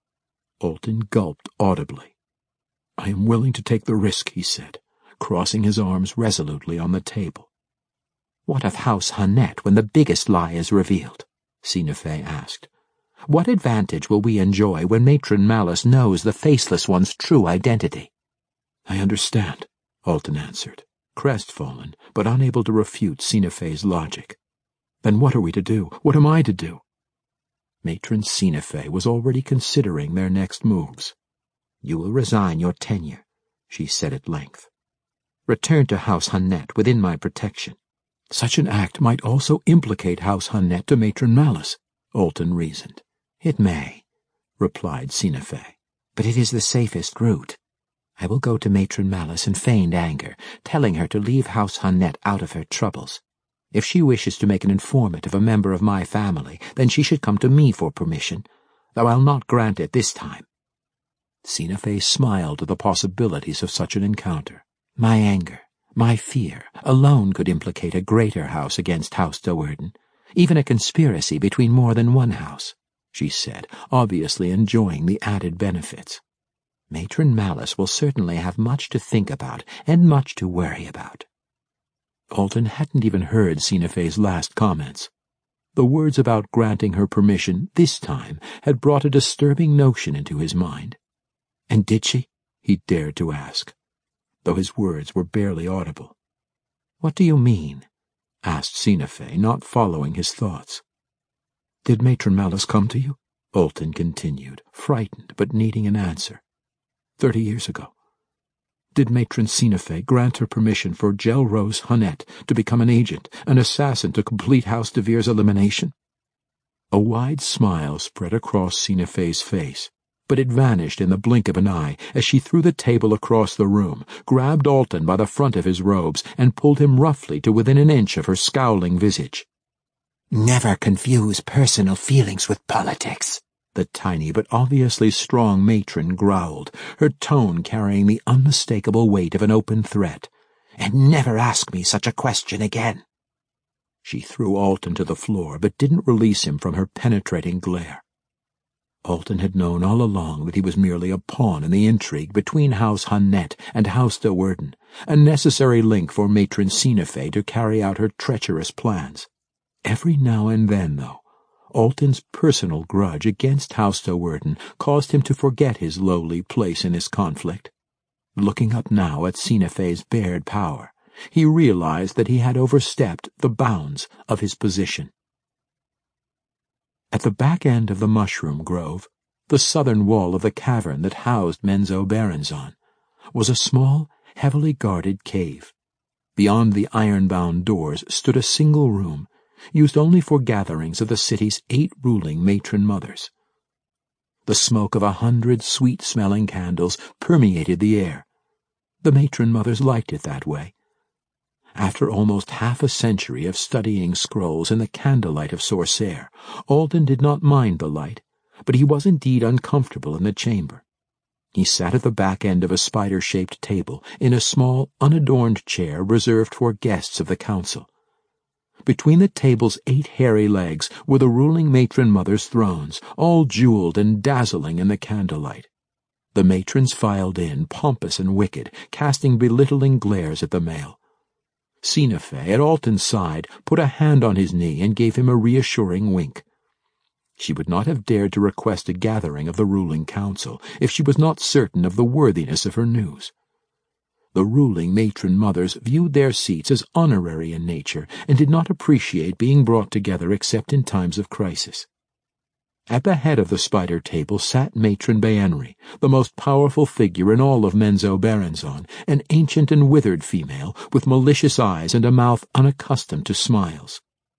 Speaker 1: Alton gulped audibly. I am willing to take the risk, he said, crossing his arms resolutely on the table. What of House Hannett when the biggest lie is revealed? Sina Fey asked. What advantage will we enjoy when Matron Malice knows the Faceless One's true identity? I understand, Alton answered, crestfallen, but unable to refute Sina Fey's logic. Then what are we to do? What am I to do? Matron Sina Fey was already considering their next moves. You will resign your tenure, she said at length. Return to House Hannett within my protection. Such an act might also implicate House Hannett to Matron Malice, Alton reasoned. It may, replied Sina Fey, but it is the safest route. I will go to Matron Malice in feigned anger, telling her to leave House Hannett out of her troubles. If she wishes to make an informant of a member of my family, then she should come to me for permission, though I'll not grant it this time. Sina Fey smiled at the possibilities of such an encounter. My anger, my fear, alone could implicate a greater house against House Do'Urden, even a conspiracy between more than one house, she said, obviously enjoying the added benefits. Matron Malice will certainly have much to think about and much to worry about. Alton hadn't even heard Sina Fey's last comments. The words about granting her permission this time had brought a disturbing notion into his mind. And did she? He dared to ask, though his words were barely audible. What do you mean? Asked Sina Fey, not following his thoughts. Did Matron Malice come to you? Alton continued, frightened but needing an answer. 30 years ago. Did Matron Sina Fey grant her permission for Gelrose Hannett to become an agent, an assassin to complete House De Vere's elimination? A wide smile spread across Sina Fey's face, but it vanished in the blink of an eye as she threw the table across the room, grabbed Alton by the front of his robes, and pulled him roughly to within an inch of her scowling visage. Never confuse personal feelings with politics, the tiny but obviously strong matron growled, her tone carrying the unmistakable weight of an open threat. And never ask me such a question again. She threw Alton to the floor, but didn't release him from her penetrating glare. Alton had known all along that he was merely a pawn in the intrigue between House Hannett and House Do'Urden, a necessary link for Matron Sina Fey to carry out her treacherous plans. Every now and then, though, Alton's personal grudge against House Do'Urden caused him to forget his lowly place in this conflict. Looking up now at Sina Fey's bared power, he realized that he had overstepped the bounds of his position. At the back end of the mushroom grove, the southern wall of the cavern that housed Menzoberranzan, was a small, heavily guarded cave. Beyond the iron-bound doors stood a single room, used only for gatherings of the city's 8 ruling matron mothers. The smoke of 100 sweet-smelling candles permeated the air. The matron mothers liked it that way. After almost half a century of studying scrolls in the candlelight of Sorcerre, Alton did not mind the light, but he was indeed uncomfortable in the chamber. He sat at the back end of a spider-shaped table in a small, unadorned chair reserved for guests of the council. Between the table's 8 hairy legs were the ruling matron mothers' thrones, all jeweled and dazzling in the candlelight. The matrons filed in, pompous and wicked, casting belittling glares at the male. Sina Fey, at Alton's side, put a hand on his knee and gave him a reassuring wink. She would not have dared to request a gathering of the ruling council if she was not certain of the worthiness of her news. The ruling matron mothers viewed their seats as honorary in nature and did not appreciate being brought together except in times of crisis. At the head of the spider table sat Matron Behenry, the most powerful figure in all of Menzoberranzan, an ancient and withered female with malicious eyes and a mouth unaccustomed to smiles.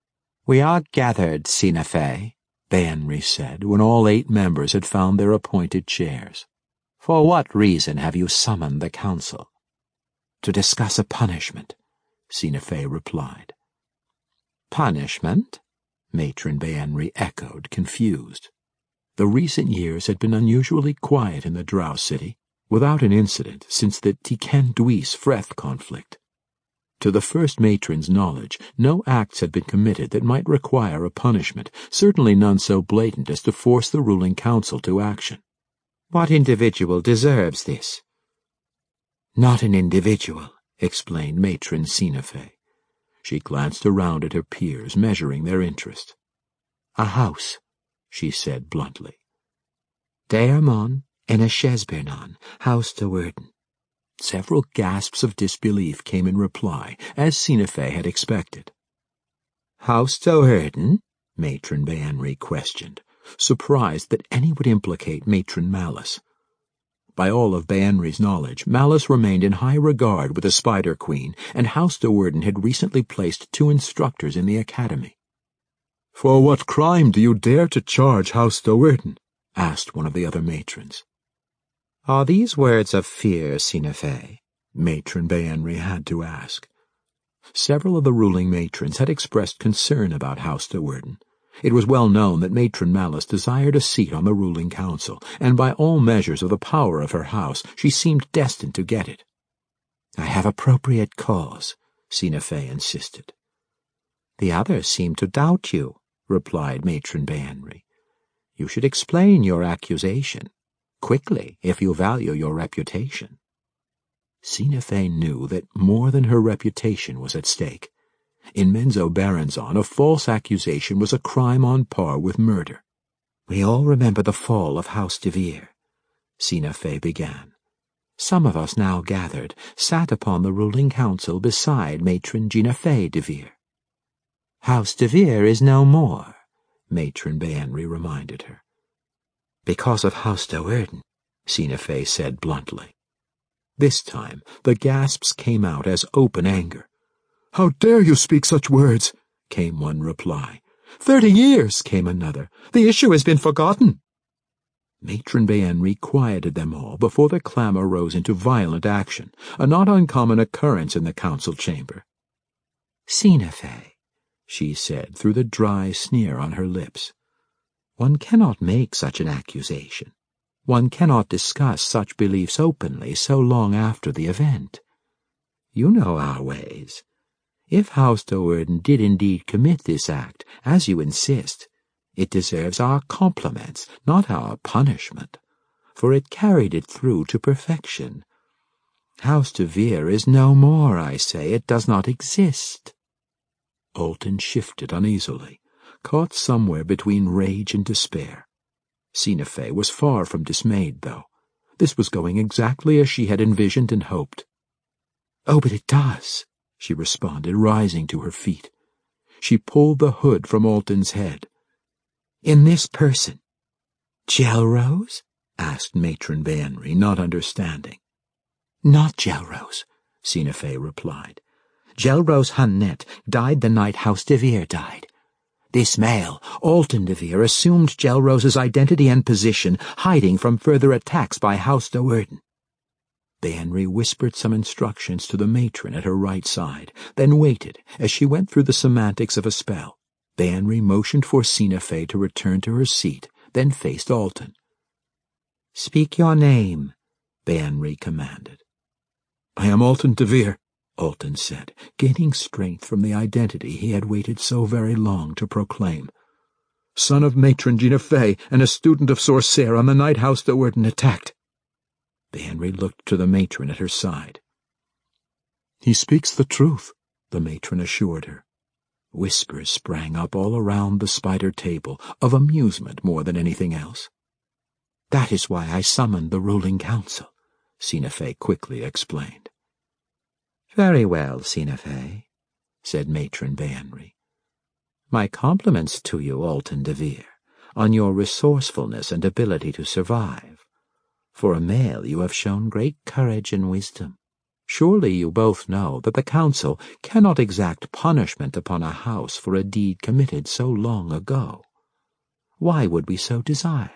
Speaker 1: "We are gathered, Sina Fey," Benry said, when all 8 members had found their appointed chairs. "For what reason have you summoned the council?" "To discuss a punishment," Sina Fey replied. "Punishment?" Matron Benry echoed, confused. The recent years had been unusually quiet in the Drow city, without an incident since the Tiken Dwys Freth conflict. To the first matron's knowledge, no acts had been committed that might require a punishment, certainly none so blatant as to force the ruling council to action. "What individual deserves this?" "Not an individual," explained Matron Sina Fey. She glanced around at her peers, measuring their interest. "A house," she said bluntly. "Daermon and a Shesbernon, House de Werden." Several gasps of disbelief came in reply, as Sina Fey had expected. "House de Werden?" Matron Benry questioned, surprised that any would implicate Matron Malice. By all of Benry's knowledge, Malice remained in high regard with the Spider Queen, and House de Werden had recently placed 2 instructors in the academy. "For what crime do you dare to charge House de Werden?" asked one of the other matrons. "Are these words of fear, Sina Fey?" Matron Benry had to ask. Several of the ruling matrons had expressed concern about House de Werden. It was well known that Matron Malice desired a seat on the ruling council, and by all measures of the power of her house, she seemed destined to get it. "I have appropriate cause," Sina Fey insisted. "The others seem to doubt you," replied Matron Benry. "You should explain your accusation. Quickly, if you value your reputation." Sina Fey knew that more than her reputation was at stake. In Menzoberranzan, a false accusation was a crime on par with murder. "We all remember the fall of House de Vere," Sina Fey began. "Some of us now gathered sat upon the ruling council beside Matron Gina Fey de Vere." "House de Vere is no more," Matron Benry reminded her. "Because of House de Werden," Sina Fey said bluntly. This time, the gasps came out as open anger. "How dare you speak such words?" came one reply. 30 years, came another. "The issue has been forgotten." Matron Benry quieted them all before the clamor rose into violent action, a not uncommon occurrence in the council chamber. "Sina Fey," she said through the dry sneer on her lips, "one cannot make such an accusation. One cannot discuss such beliefs openly so long after the event. You know our ways. If House de Werden did indeed commit this act, as you insist, it deserves our compliments, not our punishment, for it carried it through to perfection. House de Vere is no more, I say. It does not exist." Alton shifted uneasily, caught somewhere between rage and despair. Sina Fey was far from dismayed, though. This was going exactly as she had envisioned and hoped. "Oh, but it does," she responded, rising to her feet. She pulled the hood from Alton's head. "In this person." "Gelrose?" asked Matron Benry, not understanding. "Not Gelrose," Sina Fey replied. "Gelrose Hunnet died the night House de Vere died. This male, Alton de Vere, assumed Gelrose's identity and position, hiding from further attacks by House de Werden." Benry whispered some instructions to the matron at her right side, then waited as she went through the semantics of a spell. Benry motioned for Sina Fey to return to her seat, then faced Alton. "Speak your name," Benry commanded. "I am Alton de Vere," Alton said, gaining strength from the identity he had waited so very long to proclaim. "Son of Matron Gina Fey and a student of Sorcere on the night House de Werden attacked." Benry looked to the matron at her side. "He speaks the truth," the matron assured her. Whispers sprang up all around the spider table, of amusement more than anything else. "That is why I summoned the ruling council," Sina Fey quickly explained. "Very well, Sina Fey," said Matron Benry. "My compliments to you, Alton de Vere, on your resourcefulness and ability to survive. For a male, you have shown great courage and wisdom. Surely you both know that the council cannot exact punishment upon a house for a deed committed so long ago. Why would we so desire?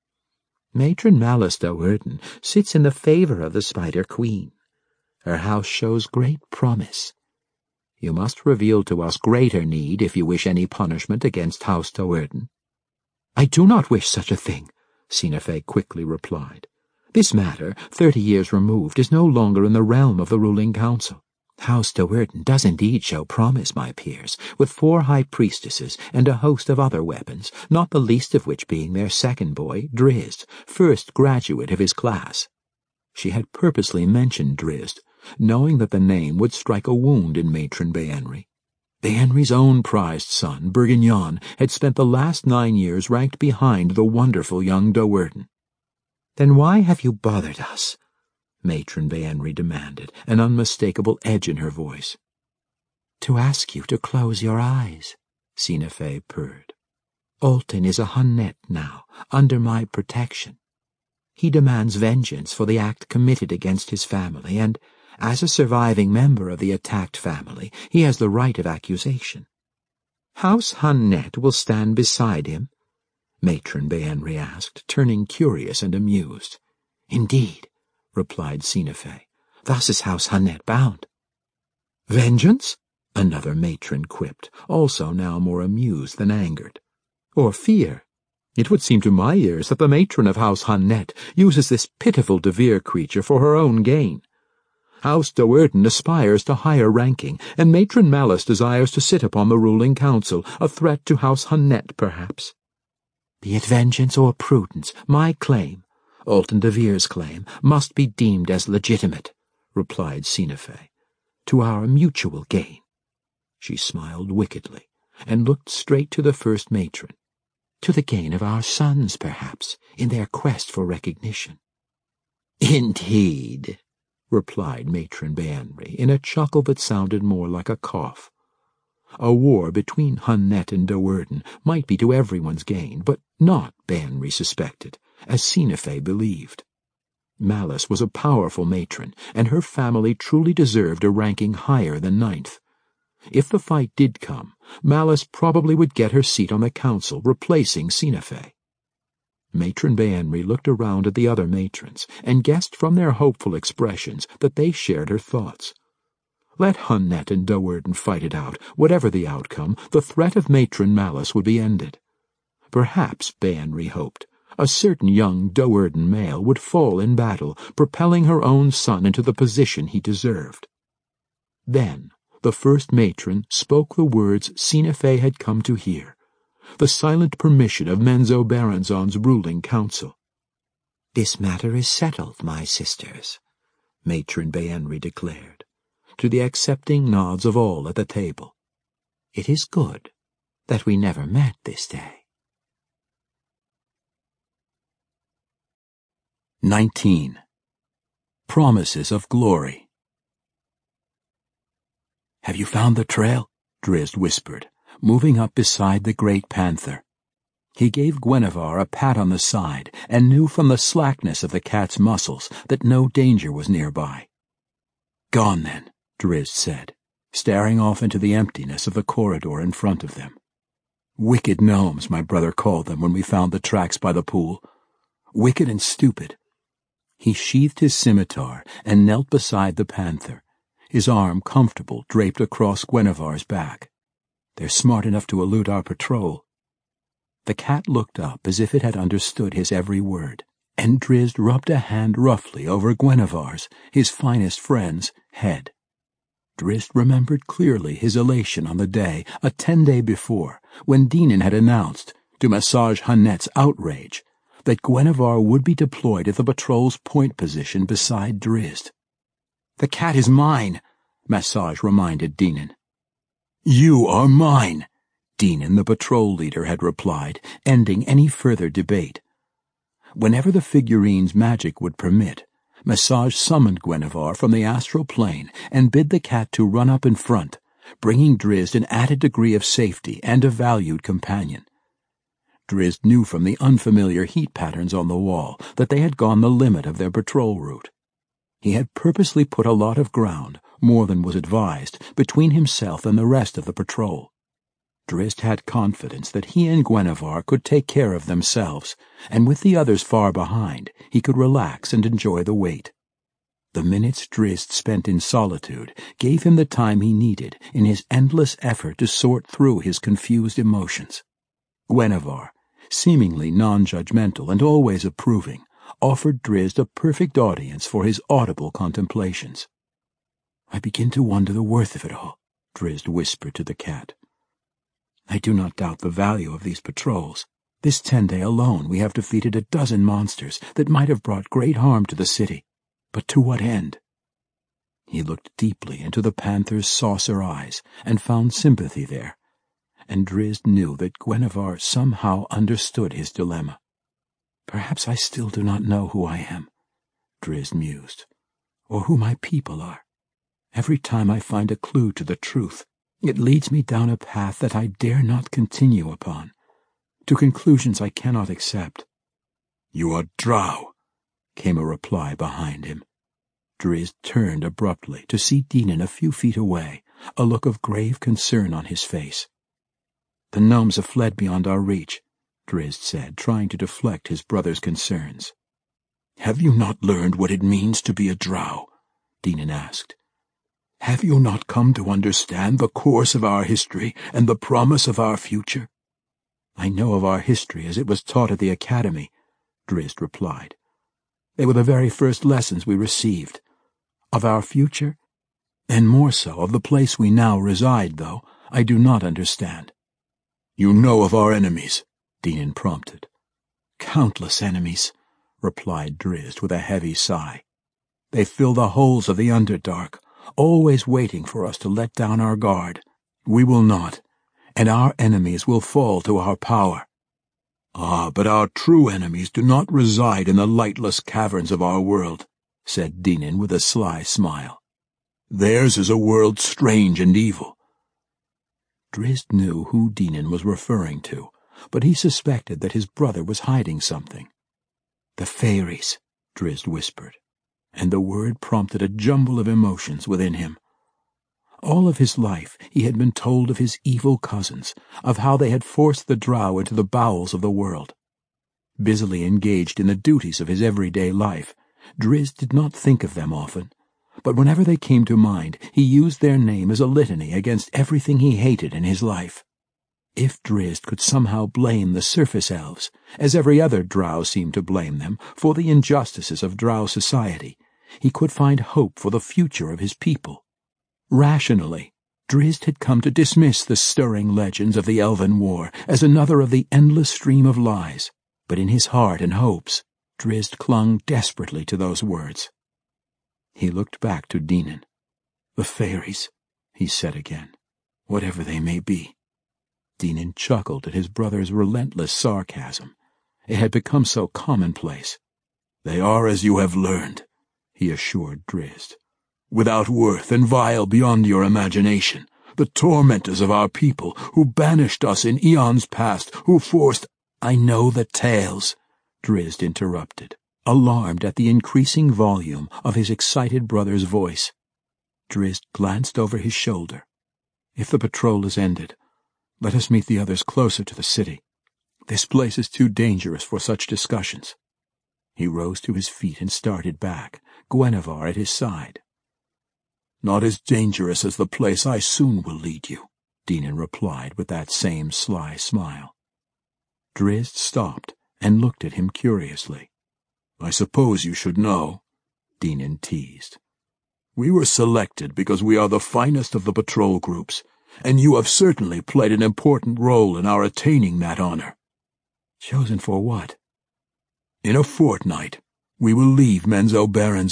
Speaker 1: Matron Malice Do'Urden sits in the favor of the Spider Queen. Her house shows great promise. You must reveal to us greater need if you wish any punishment against House Do'Urden. I do not wish such a thing, Sina Fey quickly replied. This matter, 30 years removed, is no longer in the realm of the ruling council. House Do'Urden does indeed show promise, my peers, with 4 high priestesses and a host of other weapons, not the least of which being their second boy, Drizzt, first graduate of his class. She had purposely mentioned Drizzt, knowing that the name would strike a wound in Matron Béhenry. Béhenry's own prized son, Bourguignon, had spent the last 9 years ranked behind the wonderful young Do'Urden. Then why have you bothered us? Matron Béhenry demanded, an unmistakable edge in her voice. To ask you to close your eyes, Sina Fey purred. Oltin is a Hunnet now, under my protection. He demands vengeance for the act committed against his family, and, as a surviving member of the attacked family, he has the right of accusation. House Hunnet will stand beside him? Matron Béhenry asked, turning curious and amused. Indeed, replied Sina Fey. Thus is House Hunnet bound. Vengeance? Another matron quipped, also now more amused than angered. Or fear? It would seem to my ears that the matron of House Hunnet uses this pitiful DeVere creature for her own gain. House Do'Urden aspires to higher ranking, and Matron Malice desires to sit upon the ruling council, a threat to House Hunnet, perhaps. Be it vengeance or prudence, my claim, Oltin DeVere's claim, must be deemed as legitimate, replied Sina Fey, to our mutual gain. She smiled wickedly, and looked straight to the first matron. To the gain of our sons, perhaps, in their quest for recognition. Indeed, replied Matron Béhenry, in a chuckle that sounded more like a cough. A war between Hunnet and Do'Urden might be to everyone's gain, but not, Béhenry suspected, as Sina Fey believed. Malice was a powerful matron, and her family truly deserved a ranking higher than 9th. If the fight did come, Malice probably would get her seat on the council, replacing Sina Fey. Matron Béhenry looked around at the other matrons, and guessed from their hopeful expressions that they shared her thoughts. Let Hunnet and Do'Urden fight it out. Whatever the outcome, the threat of Matron Malice would be ended. Perhaps, Béhenry hoped, a certain young Do'Urden male would fall in battle, propelling her own son into the position he deserved. Then the first matron spoke the words Sina Fey had come to hear, the silent permission of Menzoberranzan's ruling council. This matter is settled, my sisters, Matron Béhenry declared, to the accepting nods of all at the table. It is good that we never met this day. 19. Promises of Glory. Have you found the trail? Drizzt whispered, moving up beside the great panther. He gave Gwenevere a pat on the side and knew from the slackness of the cat's muscles that no danger was nearby. Gone then, Drizzt said, staring off into the emptiness of the corridor in front of them. Wicked gnomes, my brother called them when we found the tracks by the pool. Wicked and stupid. He sheathed his scimitar and knelt beside the panther, his arm comfortable draped across Guinevere's back. They're smart enough to elude our patrol. The cat looked up as if it had understood his every word, and Drizzt rubbed a hand roughly over Guinevere's, his finest friend's, head. Drizzt remembered clearly his elation on the day, a 10-day before, when Dinan had announced, to Massage Hunnet's outrage, that Guinevere would be deployed at the patrol's point position beside Drizzt. The cat is mine, Massage reminded Dinan. You are mine, Dinan, the patrol leader, had replied, ending any further debate. Whenever the figurine's magic would permit, Massage summoned Guinevere from the astral plane and bid the cat to run up in front, bringing Drizzt an added degree of safety and a valued companion. Drizzt knew from the unfamiliar heat patterns on the wall that they had gone the limit of their patrol route. He had purposely put a lot of ground, more than was advised, between himself and the rest of the patrol. Drizzt had confidence that he and Guenhwyvar could take care of themselves, and with the others far behind, he could relax and enjoy the wait. The minutes Drizzt spent in solitude gave him the time he needed in his endless effort to sort through his confused emotions. Guenhwyvar, seemingly non-judgmental and always approving, offered Drizzt a perfect audience for his audible contemplations. "I begin to wonder the worth of it all," Drizzt whispered to the cat. "I do not doubt the value of these patrols. This 10-day alone we have defeated a dozen monsters that might have brought great harm to the city. But to what end?" He looked deeply into the panther's saucer eyes and found sympathy there, and Drizzt knew that Guenhwyvar somehow understood his dilemma. "Perhaps I still do not know who I am," Drizzt mused, "or who my people are. Every time I find a clue to the truth, it leads me down a path that I dare not continue upon, to conclusions I cannot accept." "You are Drow," came a reply behind him. Drizzt turned abruptly to see Dinan a few feet away, a look of grave concern on his face. "The gnomes have fled beyond our reach," Drizzt said, trying to deflect his brother's concerns. "Have you not learned what it means to be a Drow?" Dinan asked. "Have you not come to understand the course of our history and the promise of our future?" "I know of our history as it was taught at the academy," Drizzt replied. "They were the very first lessons we received. Of our future, and more so of the place we now reside, though, I do not understand." "You know of our enemies?" Dinan prompted. "Countless enemies," replied Drizzt with a heavy sigh. "They fill the holes of the Underdark, always waiting for us to let down our guard. We will not, and our enemies will fall to our power." "Ah, but our true enemies do not reside in the lightless caverns of our world," said Dinan with a sly smile. "Theirs is a world strange and evil." Drizzt knew who Dinan was referring to, but he suspected that his brother was hiding something. "The Fairies," Drizzt whispered, and the word prompted a jumble of emotions within him. All of his life he had been told of his evil cousins, of how they had forced the Drow into the bowels of the world. Busily engaged in the duties of his everyday life, Drizzt did not think of them often, but whenever they came to mind, he used their name as a litany against everything he hated in his life. If Drizzt could somehow blame the surface elves, as every other Drow seemed to blame them, for the injustices of Drow society, he could find hope for the future of his people. Rationally, Drizzt had come to dismiss the stirring legends of the Elven War as another of the endless stream of lies, but in his heart and hopes, Drizzt clung desperately to those words. He looked back to Dinan. "The Fairies," he said again, "whatever they may be." Dinan chuckled at his brother's relentless sarcasm. It had become so commonplace. "They are as you have learned," he assured Drizzt. "Without worth and vile beyond your imagination, the tormentors of our people, who banished us in eons past, who forced—" "I know the tales," Drizzt interrupted, alarmed at the increasing volume of his excited brother's voice. Drizzt glanced over his shoulder. "If the patrol is ended, let us meet the others closer to the city. This place is too dangerous for such discussions." He rose to his feet and started back, Guenhwyvar at his side. "Not as dangerous as the place I soon will lead you," Dinan replied with that same sly smile. Drizzt stopped and looked at him curiously. "I suppose you should know," Dinan teased. "We were selected because we are the finest of the patrol groups, and you have certainly played an important role in our attaining that honor." "Chosen for what?" "In a fortnight, we will leave Menzoberran's